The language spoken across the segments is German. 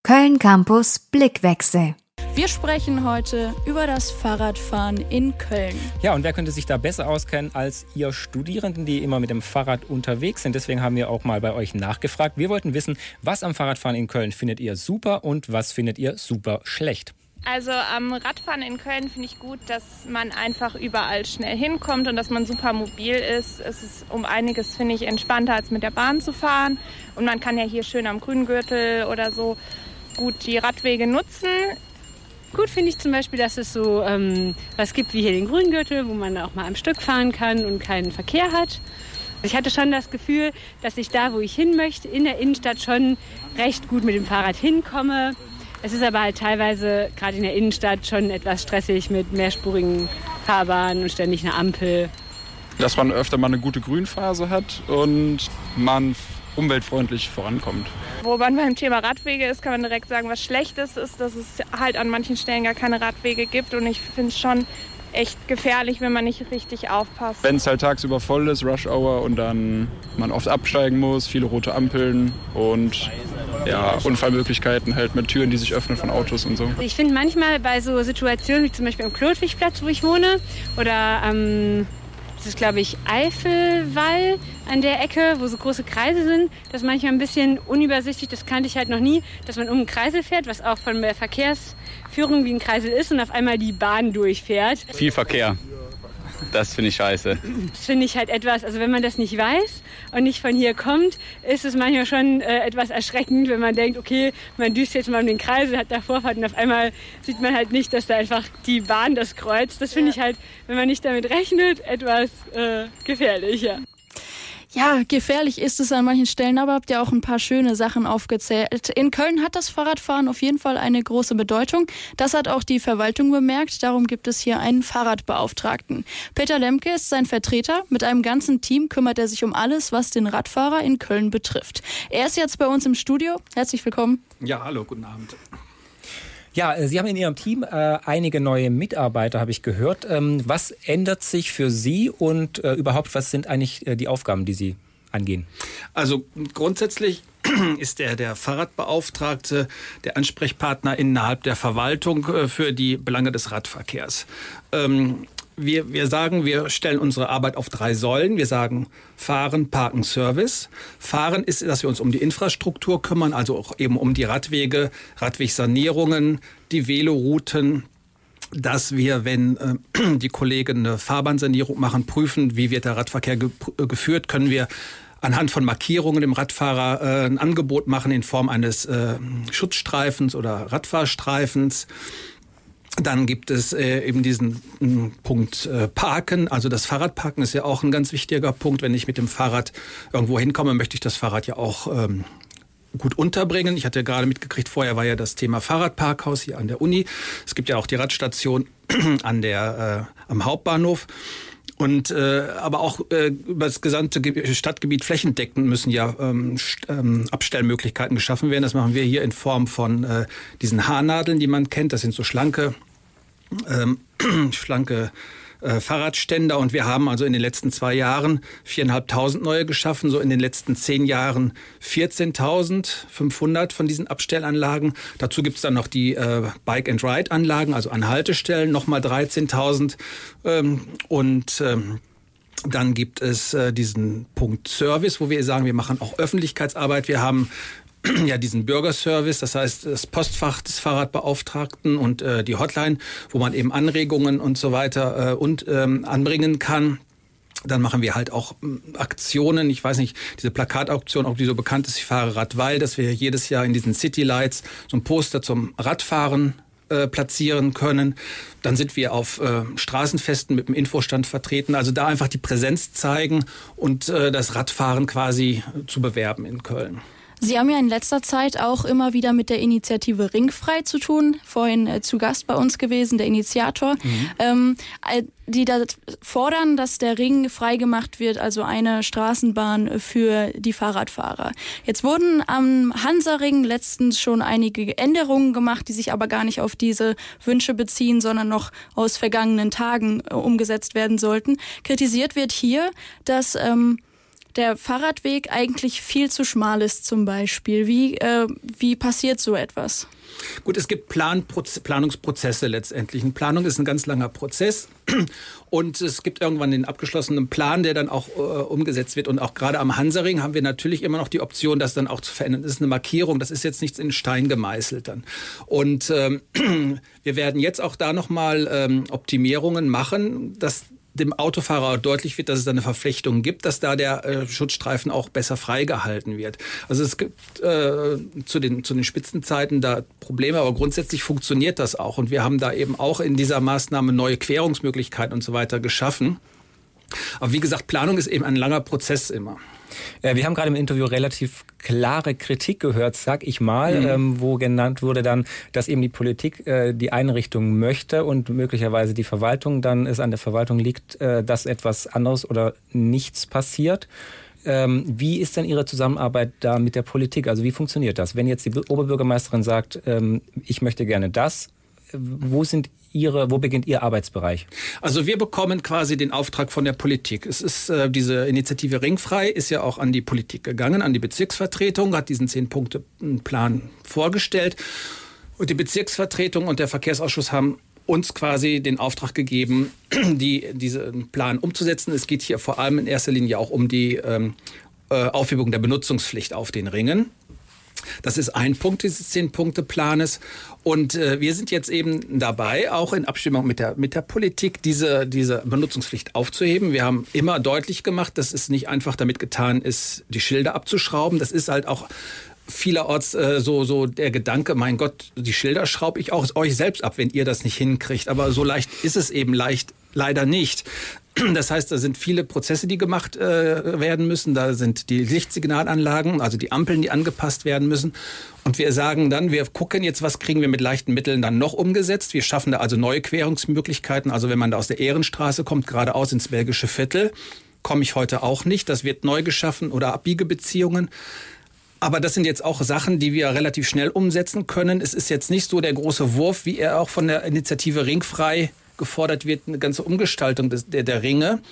Köln Campus Blickwechsel. Wir sprechen heute über das Fahrradfahren in Köln. Ja, und wer könnte sich da besser auskennen als ihr Studierenden, die immer mit dem Fahrrad unterwegs sind. Deswegen haben wir auch mal bei euch nachgefragt. Wir wollten wissen, was am Fahrradfahren in Köln findet ihr super und was findet ihr super schlecht? Also am Radfahren in Köln finde ich gut, dass man einfach überall schnell hinkommt und dass man super mobil ist. Es ist um einiges, finde ich, entspannter als mit der Bahn zu fahren. Und man kann ja hier schön am Grüngürtel oder so gut die Radwege nutzen. Gut finde ich zum Beispiel, dass es so was gibt wie hier den Grüngürtel, wo man auch mal am Stück fahren kann und keinen Verkehr hat. Ich hatte schon das Gefühl, dass ich da, wo ich hin möchte, in der Innenstadt schon recht gut mit dem Fahrrad hinkomme. Es ist aber halt teilweise, gerade in der Innenstadt, schon etwas stressig mit mehrspurigen Fahrbahnen und ständig einer Ampel. Dass man öfter mal eine gute Grünphase hat und man umweltfreundlich vorankommt. Wo man beim Thema Radwege ist, kann man direkt sagen, was Schlechtes ist, dass es halt an manchen Stellen gar keine Radwege gibt. Und ich finde es schon echt gefährlich, wenn man nicht richtig aufpasst. Wenn es halt tagsüber voll ist, Rush Hour, und dann man oft absteigen muss, viele rote Ampeln und ja, Unfallmöglichkeiten halt mit Türen, die sich öffnen von Autos und so. Ich finde manchmal bei so Situationen wie zum Beispiel am Klotwigplatz, wo ich wohne, oder das ist, glaube ich, Eifelwall an der Ecke, wo so große Kreise sind. Das ist manchmal ein bisschen unübersichtlich, das kannte ich halt noch nie, dass man um einen Kreisel fährt, was auch von der Verkehrsführung wie ein Kreisel ist, und auf einmal die Bahn durchfährt. Viel Verkehr. Das finde ich scheiße. Das finde ich halt etwas, also wenn man das nicht weiß und nicht von hier kommt, ist es manchmal schon etwas erschreckend, wenn man denkt, okay, man düst jetzt mal um den Kreisel, hat da Vorfahrt und auf einmal sieht man halt nicht, dass da einfach die Bahn das kreuzt. Das finde ich halt, wenn man nicht damit rechnet, etwas gefährlich, ja. Ja, gefährlich ist es an manchen Stellen, aber habt ihr auch ein paar schöne Sachen aufgezählt. In Köln hat das Fahrradfahren auf jeden Fall eine große Bedeutung. Das hat auch die Verwaltung bemerkt. Darum gibt es hier einen Fahrradbeauftragten. Peter Lemke ist sein Vertreter. Mit einem ganzen Team kümmert er sich um alles, was den Radfahrer in Köln betrifft. Er ist jetzt bei uns im Studio. Herzlich willkommen. Ja, hallo, guten Abend. Ja, Sie haben in Ihrem Team einige neue Mitarbeiter, habe ich gehört. Was ändert sich für Sie und überhaupt, was sind eigentlich die Aufgaben, die Sie angehen? Also grundsätzlich ist der Fahrradbeauftragte der Ansprechpartner innerhalb der Verwaltung für die Belange des Radverkehrs. Wir sagen, wir stellen unsere Arbeit auf 3 Säulen. Wir sagen Fahren, Parken, Service. Fahren ist, dass wir uns um die Infrastruktur kümmern, also auch eben um die Radwege, Radwegsanierungen, die Velorouten, dass wir, wenn die Kollegen eine Fahrbahnsanierung machen, prüfen, wie wird der Radverkehr geführt, können wir anhand von Markierungen dem Radfahrer ein Angebot machen in Form eines Schutzstreifens oder Radfahrstreifens. Dann gibt es eben diesen Punkt Parken. Also das Fahrradparken ist ja auch ein ganz wichtiger Punkt. Wenn ich mit dem Fahrrad irgendwo hinkomme, möchte ich das Fahrrad ja auch gut unterbringen. Ich hatte ja gerade mitgekriegt, vorher war ja das Thema Fahrradparkhaus hier an der Uni. Es gibt ja auch die Radstation am Hauptbahnhof. Und aber auch über das gesamte Stadtgebiet flächendeckend müssen ja Abstellmöglichkeiten geschaffen werden. Das machen wir hier in Form von diesen Haarnadeln, die man kennt. Das sind so schlanke Fahrradständer, und wir haben also in den letzten 2 Jahren 4.500 neue geschaffen, so in den letzten 10 Jahren 14.500 von diesen Abstellanlagen. Dazu gibt es dann noch die Bike-and-Ride-Anlagen, also an Haltestellen, nochmal 13.000 dann gibt es diesen Punkt Service, wo wir sagen, wir machen auch Öffentlichkeitsarbeit. Wir haben ja diesen Bürgerservice, das heißt das Postfach des Fahrradbeauftragten und die Hotline, wo man eben Anregungen und so weiter anbringen kann. Dann machen wir halt auch Aktionen. Ich weiß nicht, diese Plakatauktion, ob die so bekannt ist, ich fahre Radweil, dass wir jedes Jahr in diesen City Lights so ein Poster zum Radfahren platzieren können. Dann sind wir auf Straßenfesten mit dem Infostand vertreten. Also da einfach die Präsenz zeigen und das Radfahren quasi zu bewerben in Köln. Sie haben ja in letzter Zeit auch immer wieder mit der Initiative Ringfrei zu tun. Vorhin zu Gast bei uns gewesen, der Initiator. Die da fordern, dass der Ring freigemacht wird, also eine Straßenbahn für die Fahrradfahrer. Jetzt wurden am Hansaring letztens schon einige Änderungen gemacht, die sich aber gar nicht auf diese Wünsche beziehen, sondern noch aus vergangenen Tagen umgesetzt werden sollten. Kritisiert wird hier, dass der Fahrradweg eigentlich viel zu schmal ist zum Beispiel. Wie passiert so etwas? Gut, es gibt Planungsprozesse letztendlich. Eine Planung ist ein ganz langer Prozess und es gibt irgendwann den abgeschlossenen Plan, der dann auch umgesetzt wird. Und auch gerade am Hansaring haben wir natürlich immer noch die Option, das dann auch zu verändern. Das ist eine Markierung, das ist jetzt nichts in Stein gemeißelt dann. Und wir werden jetzt auch da nochmal Optimierungen machen, dass dem Autofahrer deutlich wird, dass es da eine Verflechtung gibt, dass da der Schutzstreifen auch besser freigehalten wird. Also es gibt zu den Spitzenzeiten da Probleme, aber grundsätzlich funktioniert das auch. Und wir haben da eben auch in dieser Maßnahme neue Querungsmöglichkeiten und so weiter geschaffen. Aber wie gesagt, Planung ist eben ein langer Prozess immer. Wir haben gerade im Interview relativ klare Kritik gehört, sag ich mal, wo genannt wurde dann, dass eben die Politik die Einrichtung möchte und möglicherweise die Verwaltung, dann es an der Verwaltung liegt, dass etwas anderes oder nichts passiert. Wie ist denn Ihre Zusammenarbeit da mit der Politik? Also wie funktioniert das? Wenn jetzt die Oberbürgermeisterin sagt, ich möchte gerne das, wo beginnt Ihr Arbeitsbereich? Also wir bekommen quasi den Auftrag von der Politik. Es ist diese Initiative Ringfrei ist ja auch an die Politik gegangen, an die Bezirksvertretung, hat diesen 10-Punkte-Plan vorgestellt. Und die Bezirksvertretung und der Verkehrsausschuss haben uns quasi den Auftrag gegeben, diesen Plan umzusetzen. Es geht hier vor allem in erster Linie auch um die Aufhebung der Benutzungspflicht auf den Ringen. Das ist ein Punkt dieses 10-Punkte-Planes. Und wir sind jetzt eben dabei, auch in Abstimmung mit der Politik, diese Benutzungspflicht aufzuheben. Wir haben immer deutlich gemacht, dass es nicht einfach damit getan ist, die Schilder abzuschrauben. Das ist halt auch vielerorts so der Gedanke, mein Gott, die Schilder schraube ich auch euch selbst ab, wenn ihr das nicht hinkriegt. Aber so leicht ist es eben leider nicht. Das heißt, da sind viele Prozesse, die gemacht werden müssen. Da sind die Lichtsignalanlagen, also die Ampeln, die angepasst werden müssen. Und wir sagen dann, wir gucken jetzt, was kriegen wir mit leichten Mitteln dann noch umgesetzt. Wir schaffen da also neue Querungsmöglichkeiten. Also wenn man da aus der Ehrenstraße kommt, geradeaus ins Belgische Viertel, komme ich heute auch nicht. Das wird neu geschaffen oder Abbiegebeziehungen. Aber das sind jetzt auch Sachen, die wir relativ schnell umsetzen können. Es ist jetzt nicht so der große Wurf, wie er auch von der Initiative Ringfrei gefordert wird, eine ganze Umgestaltung der Ringe.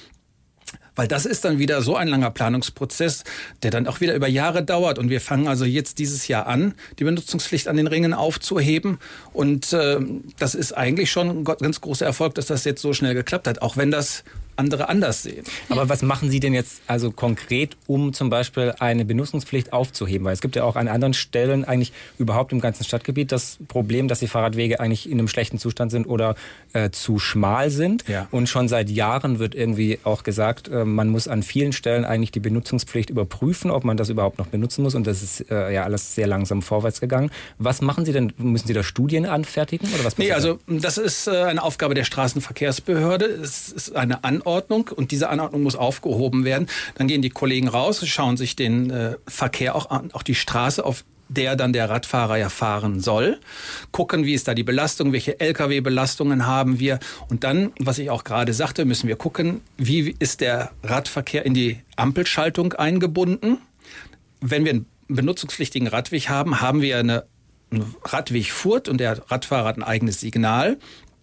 Weil das ist dann wieder so ein langer Planungsprozess, der dann auch wieder über Jahre dauert. Und wir fangen also jetzt dieses Jahr an, die Benutzungspflicht an den Ringen aufzuheben. Und das ist eigentlich schon ein ganz großer Erfolg, dass das jetzt so schnell geklappt hat, auch wenn das andere anders sehen. Aber was machen Sie denn jetzt also konkret, um zum Beispiel eine Benutzungspflicht aufzuheben? Weil es gibt ja auch an anderen Stellen eigentlich überhaupt im ganzen Stadtgebiet das Problem, dass die Fahrradwege eigentlich in einem schlechten Zustand sind oder zu schmal sind. Ja. Und schon seit Jahren wird irgendwie auch gesagt, man muss an vielen Stellen eigentlich die Benutzungspflicht überprüfen, ob man das überhaupt noch benutzen muss. Und das ist ja alles sehr langsam vorwärts gegangen. Was machen Sie denn? Müssen Sie da Studien anfertigen? Oder was passiert? Nee, also das ist eine Aufgabe der Straßenverkehrsbehörde. Es ist eine Anordnung und diese Anordnung muss aufgehoben werden. Dann gehen die Kollegen raus, schauen sich den Verkehr auch an, auch die Straße, auf der dann der Radfahrer ja fahren soll. Gucken, wie ist da die Belastung, welche Lkw-Belastungen haben wir. Und dann, was ich auch gerade sagte, müssen wir gucken, wie ist der Radverkehr in die Ampelschaltung eingebunden. Wenn wir einen benutzungspflichtigen Radweg haben, haben wir einen Radwegfurt und der Radfahrer hat ein eigenes Signal.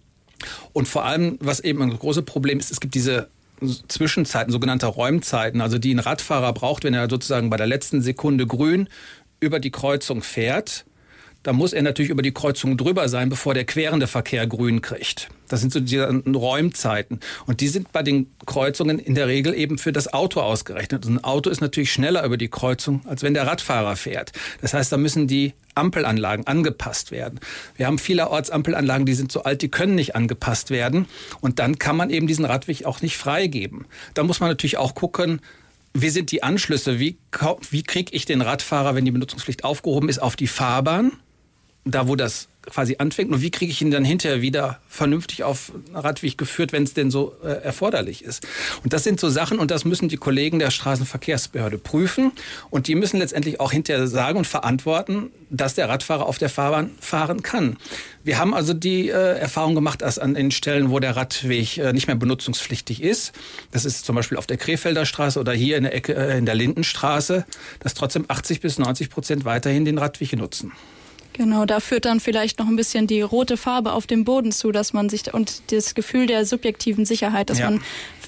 Und vor allem, was eben ein großes Problem ist, es gibt diese Zwischenzeiten, sogenannte Räumzeiten, also die ein Radfahrer braucht, wenn er sozusagen bei der letzten Sekunde grün über die Kreuzung fährt. Da muss er natürlich über die Kreuzung drüber sein, bevor der querende Verkehr grün kriegt. Das sind so die Räumzeiten. Und die sind bei den Kreuzungen in der Regel eben für das Auto ausgerechnet. Und ein Auto ist natürlich schneller über die Kreuzung, als wenn der Radfahrer fährt. Das heißt, da müssen die Ampelanlagen angepasst werden. Wir haben vielerorts Ampelanlagen, die sind so alt, die können nicht angepasst werden. Und dann kann man eben diesen Radweg auch nicht freigeben. Da muss man natürlich auch gucken, wie sind die Anschlüsse? Wie kriege ich den Radfahrer, wenn die Benutzungspflicht aufgehoben ist, auf die Fahrbahn? Da, wo das quasi anfängt. Und wie kriege ich ihn dann hinterher wieder vernünftig auf einen Radweg geführt, wenn es denn so erforderlich ist? Und das sind so Sachen, und das müssen die Kollegen der Straßenverkehrsbehörde prüfen. Und die müssen letztendlich auch hinterher sagen und verantworten, dass der Radfahrer auf der Fahrbahn fahren kann. Wir haben also die Erfahrung gemacht, dass an den Stellen, wo der Radweg nicht mehr benutzungspflichtig ist, das ist zum Beispiel auf der Krefelder Straße oder hier in der Ecke in der Lindenstraße, dass trotzdem 80-90% weiterhin den Radweg nutzen. Genau, da führt dann vielleicht noch ein bisschen die rote Farbe auf dem Boden zu, dass man sich und das Gefühl der subjektiven Sicherheit, dass man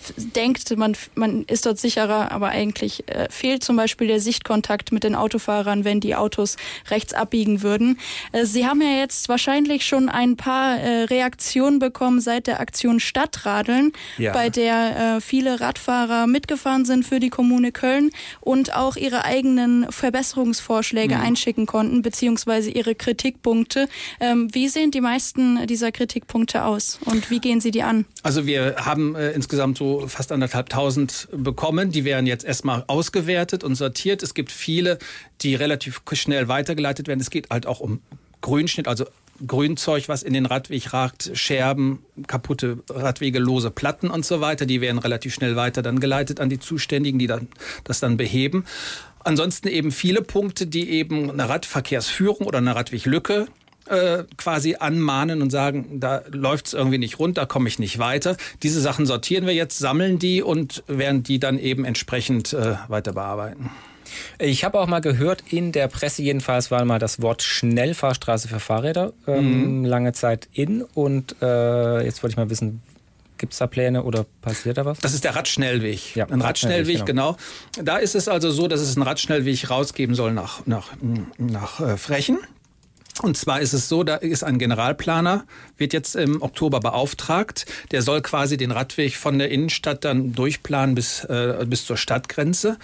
denkt, man ist dort sicherer, aber eigentlich fehlt zum Beispiel der Sichtkontakt mit den Autofahrern, wenn die Autos rechts abbiegen würden. Sie haben ja jetzt wahrscheinlich schon ein paar Reaktionen bekommen seit der Aktion Stadtradeln, bei der viele Radfahrer mitgefahren sind für die Kommune Köln und auch ihre eigenen Verbesserungsvorschläge einschicken konnten, beziehungsweise ihre Kritikpunkte. Wie sehen die meisten dieser Kritikpunkte aus und wie gehen Sie die an? Also wir haben insgesamt so fast 1.500 bekommen. Die werden jetzt erstmal ausgewertet und sortiert. Es gibt viele, die relativ schnell weitergeleitet werden. Es geht halt auch um Grünschnitt, also Grünzeug, was in den Radweg ragt, Scherben, kaputte Radwege, lose Platten und so weiter. Die werden relativ schnell weiter dann geleitet an die Zuständigen, die das dann beheben. Ansonsten eben viele Punkte, die eben eine Radverkehrsführung oder eine Radweglücke quasi anmahnen und sagen, da läuft es irgendwie nicht rund, da komme ich nicht weiter. Diese Sachen sortieren wir jetzt, sammeln die und werden die dann eben entsprechend weiter bearbeiten. Ich habe auch mal gehört, in der Presse jedenfalls war mal das Wort Schnellfahrstraße für Fahrräder lange Zeit in. Und jetzt wollte ich mal wissen, gibt es da Pläne oder passiert da was? Das ist der Radschnellweg. Ja, ein Radschnellweg, genau. Da ist es also so, dass es einen Radschnellweg rausgeben soll nach Frechen. Und zwar ist es so, da ist ein Generalplaner, wird jetzt im Oktober beauftragt. Der soll quasi den Radweg von der Innenstadt dann durchplanen bis zur Stadtgrenze.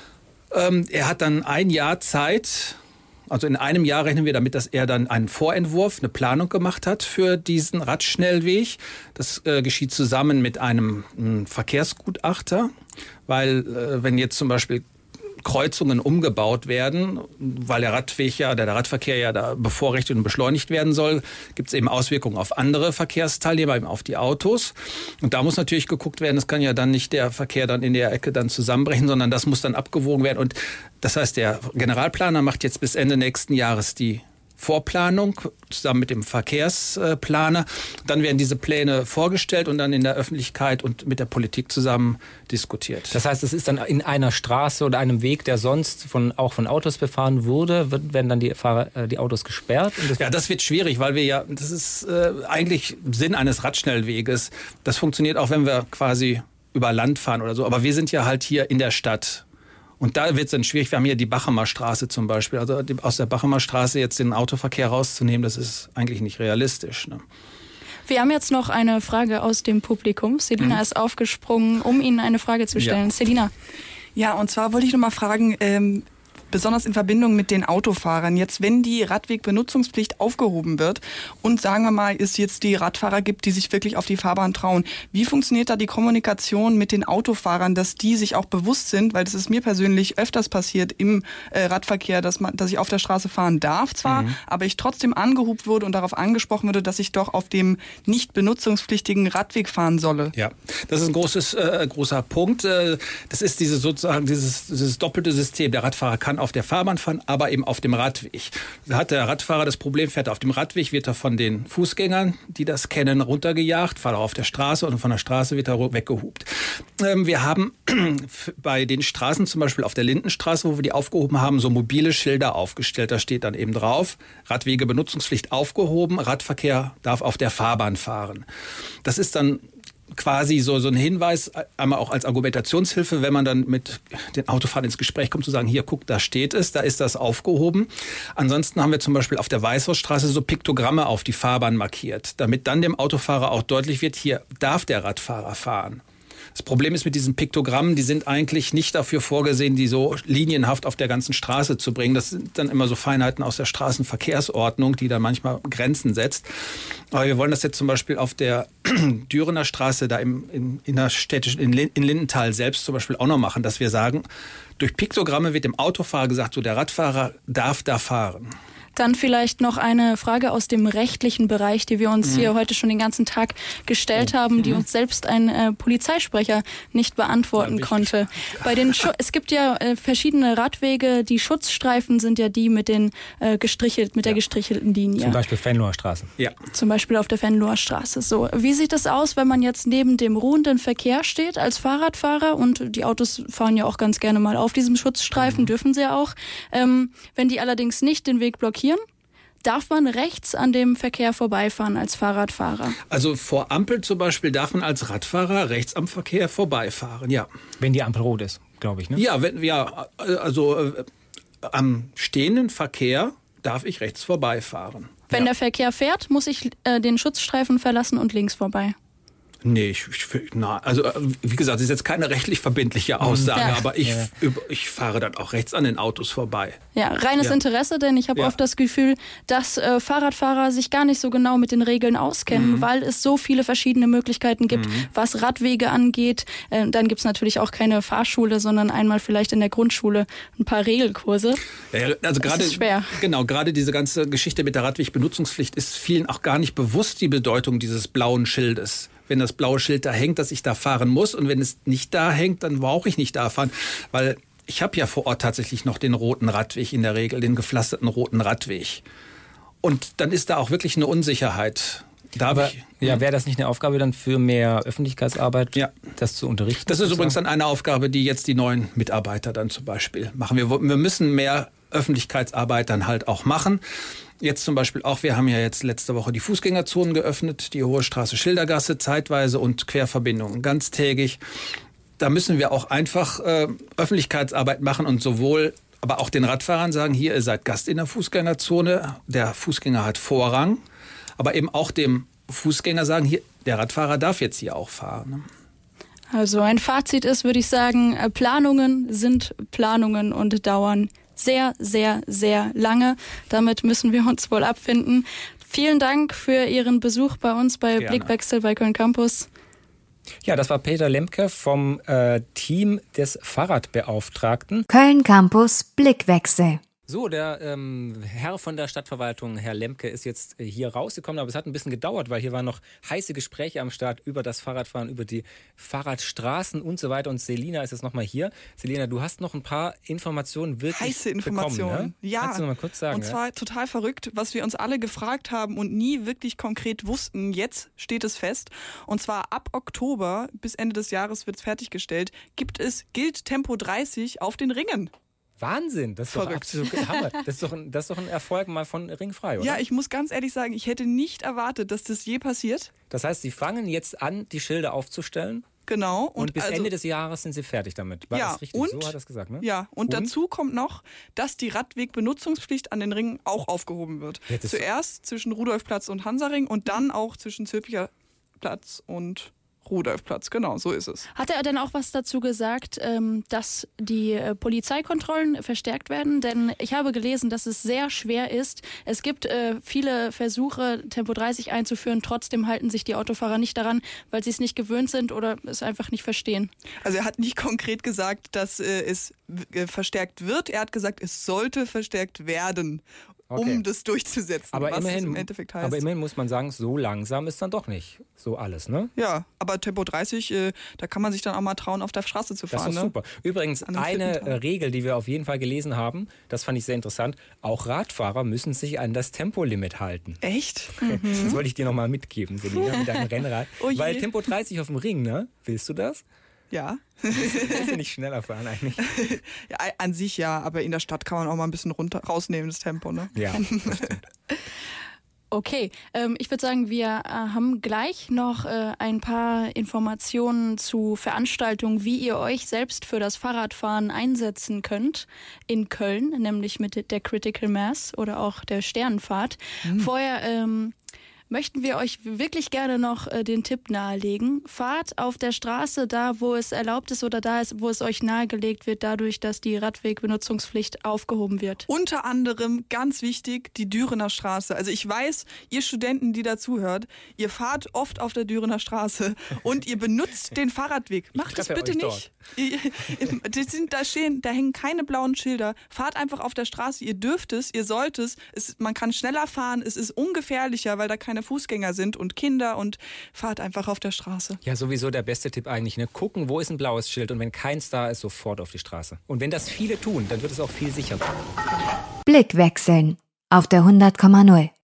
Er hat dann ein Jahr Zeit, also in einem Jahr rechnen wir damit, dass er dann einen Vorentwurf, eine Planung gemacht hat für diesen Radschnellweg. Das geschieht zusammen mit einem Verkehrsgutachter, weil wenn jetzt zum Beispiel Kreuzungen umgebaut werden, weil der Radverkehr ja da bevorrechtigt und beschleunigt werden soll, gibt es eben Auswirkungen auf andere Verkehrsteilnehmer, eben auf die Autos. Und da muss natürlich geguckt werden, es kann ja dann nicht der Verkehr dann in der Ecke dann zusammenbrechen, sondern das muss dann abgewogen werden. Und das heißt, der Generalplaner macht jetzt bis Ende nächsten Jahres die Vorplanung zusammen mit dem Verkehrsplaner. Dann werden diese Pläne vorgestellt und dann in der Öffentlichkeit und mit der Politik zusammen diskutiert. Das heißt, es ist dann in einer Straße oder einem Weg, der sonst auch von Autos befahren wurde, werden dann die Autos gesperrt? Und das wird schwierig, weil das ist eigentlich Sinn eines Radschnellweges. Das funktioniert auch, wenn wir quasi über Land fahren oder so. Aber wir sind ja halt hier in der Stadt. Und da wird es dann schwierig. Wir haben hier die Bachemer Straße zum Beispiel. Also aus der Bachemer Straße jetzt den Autoverkehr rauszunehmen, das ist eigentlich nicht realistisch. Ne? Wir haben jetzt noch eine Frage aus dem Publikum. Selina ist aufgesprungen, um Ihnen eine Frage zu stellen. Ja. Selina. Ja, und zwar wollte ich noch mal fragen, besonders in Verbindung mit den Autofahrern. Jetzt, wenn die Radwegbenutzungspflicht aufgehoben wird und sagen wir mal, es jetzt die Radfahrer gibt, die sich wirklich auf die Fahrbahn trauen, wie funktioniert da die Kommunikation mit den Autofahrern, dass die sich auch bewusst sind, weil das ist mir persönlich öfters passiert im Radverkehr, dass ich auf der Straße fahren darf zwar, aber ich trotzdem angehupt wurde und darauf angesprochen wurde, dass ich doch auf dem nicht benutzungspflichtigen Radweg fahren solle. Ja, das ist ein großer Punkt. Das ist dieses doppelte System. Der Radfahrer kann auf der Fahrbahn fahren, aber eben auf dem Radweg. Da hat der Radfahrer das Problem, fährt er auf dem Radweg, wird er von den Fußgängern, die das kennen, runtergejagt, fährt er auf der Straße und von der Straße wird er weggehupt. Wir haben bei den Straßen, zum Beispiel auf der Lindenstraße, wo wir die aufgehoben haben, so mobile Schilder aufgestellt. Da steht dann eben drauf, Radwegebenutzungspflicht aufgehoben, Radverkehr darf auf der Fahrbahn fahren. Das ist dann quasi so ein Hinweis, einmal auch als Argumentationshilfe, wenn man dann mit den Autofahrern ins Gespräch kommt, zu sagen, hier, guck, da steht es, da ist das aufgehoben. Ansonsten haben wir zum Beispiel auf der Weißhausstraße so Piktogramme auf die Fahrbahn markiert, damit dann dem Autofahrer auch deutlich wird, hier darf der Radfahrer fahren. Das Problem ist mit diesen Piktogrammen, die sind eigentlich nicht dafür vorgesehen, die so linienhaft auf der ganzen Straße zu bringen. Das sind dann immer so Feinheiten aus der Straßenverkehrsordnung, die dann manchmal Grenzen setzt. Aber wir wollen das jetzt zum Beispiel auf der Dürener Straße, da in Lindenthal selbst zum Beispiel auch noch machen, dass wir sagen, durch Piktogramme wird dem Autofahrer gesagt, so der Radfahrer darf da fahren. Dann vielleicht noch eine Frage aus dem rechtlichen Bereich, die wir uns hier heute schon den ganzen Tag gestellt haben, die uns selbst ein Polizeisprecher nicht beantworten konnte. Es gibt ja verschiedene Radwege. Die Schutzstreifen sind ja die mit der gestrichelten Linie. Zum Beispiel Venloer Straße. Ja. Zum Beispiel auf der Venloer Straße. So, wie sieht es aus, wenn man jetzt neben dem ruhenden Verkehr steht als Fahrradfahrer, und die Autos fahren ja auch ganz gerne mal auf diesem Schutzstreifen, dürfen sie ja auch. Wenn die allerdings nicht den Weg blockieren, Darf man rechts an dem Verkehr vorbeifahren als Fahrradfahrer? Also vor Ampel zum Beispiel darf man als Radfahrer rechts am Verkehr vorbeifahren, ja. Wenn die Ampel rot ist, glaube ich, ne? Ja, am stehenden Verkehr darf ich rechts vorbeifahren. Wenn der Verkehr fährt, muss ich den Schutzstreifen verlassen und links vorbei. Nee, wie gesagt, das ist jetzt keine rechtlich verbindliche Aussage, aber ich fahre dann auch rechts an den Autos vorbei. Ja, reines Interesse, denn ich habe oft das Gefühl, dass Fahrradfahrer sich gar nicht so genau mit den Regeln auskennen, weil es so viele verschiedene Möglichkeiten gibt, was Radwege angeht. Dann gibt es natürlich auch keine Fahrschule, sondern einmal vielleicht in der Grundschule ein paar Regelkurse. Ja, also das ist schwer. Genau, gerade diese ganze Geschichte mit der Radwegbenutzungspflicht ist vielen auch gar nicht bewusst, die Bedeutung dieses blauen Schildes. Wenn das blaue Schild da hängt, dass ich da fahren muss, und wenn es nicht da hängt, dann brauche ich nicht da fahren, weil ich habe ja vor Ort tatsächlich noch den roten Radweg in der Regel, den gepflasterten roten Radweg. Und dann ist da auch wirklich eine Unsicherheit. Wäre das nicht eine Aufgabe dann für mehr Öffentlichkeitsarbeit, das zu unterrichten? Das ist übrigens dann eine Aufgabe, die jetzt die neuen Mitarbeiter dann zum Beispiel machen. Wir müssen mehr Öffentlichkeitsarbeit dann halt auch machen. Jetzt zum Beispiel auch, wir haben ja jetzt letzte Woche die Fußgängerzonen geöffnet, die Hohe Straße Schildergasse zeitweise und Querverbindungen ganztägig. Da müssen wir auch einfach Öffentlichkeitsarbeit machen und aber auch den Radfahrern sagen, hier, ihr seid Gast in der Fußgängerzone, der Fußgänger hat Vorrang, aber eben auch dem Fußgänger sagen, hier, der Radfahrer darf jetzt hier auch fahren. Ne? Also ein Fazit ist, würde ich sagen, Planungen sind Planungen und dauern sehr, sehr, sehr lange. Damit müssen wir uns wohl abfinden. Vielen Dank für Ihren Besuch bei uns bei Gerne. Blickwechsel bei Köln Campus. Ja, das war Peter Lemke vom Team des Fahrradbeauftragten. Köln Campus Blickwechsel. So, der Herr von der Stadtverwaltung, Herr Lemke, ist jetzt hier rausgekommen, aber es hat ein bisschen gedauert, weil hier waren noch heiße Gespräche am Start über das Fahrradfahren, über die Fahrradstraßen und so weiter. Und Selina ist jetzt nochmal hier. Selina, du hast noch ein paar Informationen wirklich heiße Informationen, bekommen, ne? Ja. Kannst du noch mal kurz sagen? Und zwar total verrückt, was wir uns alle gefragt haben und nie wirklich konkret wussten. Jetzt steht es fest. Und zwar ab Oktober bis Ende des Jahres wird es fertiggestellt. Gilt Tempo 30 auf den Ringen. Wahnsinn, das ist verrückt. Doch absolut Hammer. Das ist doch ein Erfolg mal von Ringfrei, oder? Ja, ich muss ganz ehrlich sagen, ich hätte nicht erwartet, dass das je passiert. Das heißt, Sie fangen jetzt an, die Schilder aufzustellen? Genau. Und bis Ende des Jahres sind Sie fertig damit. War das richtig? So hat er es gesagt, ne? Ja, und dazu kommt noch, dass die Radwegbenutzungspflicht an den Ringen auch aufgehoben wird. Ja, zuerst zwischen Rudolfplatz und Hansaring und dann auch zwischen Zülpicher Platz und Rudolfplatz, genau, so ist es. Hat er denn auch was dazu gesagt, dass die Polizeikontrollen verstärkt werden? Denn ich habe gelesen, dass es sehr schwer ist. Es gibt viele Versuche, Tempo 30 einzuführen. Trotzdem halten sich die Autofahrer nicht daran, weil sie es nicht gewöhnt sind oder es einfach nicht verstehen. Also er hat nicht konkret gesagt, dass es verstärkt wird. Er hat gesagt, es sollte verstärkt werden. Um das durchzusetzen, aber was immerhin, es im Endeffekt heißt. Aber immerhin muss man sagen, so langsam ist dann doch nicht so alles, ne? Ja, aber Tempo 30, da kann man sich dann auch mal trauen, auf der Straße zu fahren. Das ist super. Übrigens, eine Regel, die wir auf jeden Fall gelesen haben, das fand ich sehr interessant, auch Radfahrer müssen sich an das Tempolimit halten. Echt? Das wollte ich dir nochmal mitgeben, Selina, mit deinem Rennrad. Weil Tempo 30 auf dem Ring, ne? Willst du das? Ja. Willst du nicht schneller fahren eigentlich? Ja, an sich ja, aber in der Stadt kann man auch mal ein bisschen rausnehmen, das Tempo, ne? Ja. Okay, ich würde sagen, wir haben gleich noch ein paar Informationen zu Veranstaltungen, wie ihr euch selbst für das Fahrradfahren einsetzen könnt in Köln, nämlich mit der Critical Mass oder auch der Sternenfahrt. Vorher möchten wir euch wirklich gerne noch den Tipp nahelegen. Fahrt auf der Straße da, wo es erlaubt ist oder da ist, wo es euch nahegelegt wird, dadurch, dass die Radwegbenutzungspflicht aufgehoben wird. Unter anderem, ganz wichtig, die Dürener Straße. Also ich weiß, ihr Studenten, die dazuhört, ihr fahrt oft auf der Dürener Straße und ihr benutzt den Fahrradweg. Macht das bitte nicht. Da hängen keine blauen Schilder. Fahrt einfach auf der Straße. Ihr dürft es, ihr sollt es. Man kann schneller fahren. Es ist ungefährlicher, weil da keine Fußgänger sind und Kinder, und fahrt einfach auf der Straße. Ja, sowieso der beste Tipp eigentlich, ne? Gucken, wo ist ein blaues Schild, und wenn keins da ist, sofort auf die Straße. Und wenn das viele tun, dann wird es auch viel sicherer. Blickwechseln auf der 100,0.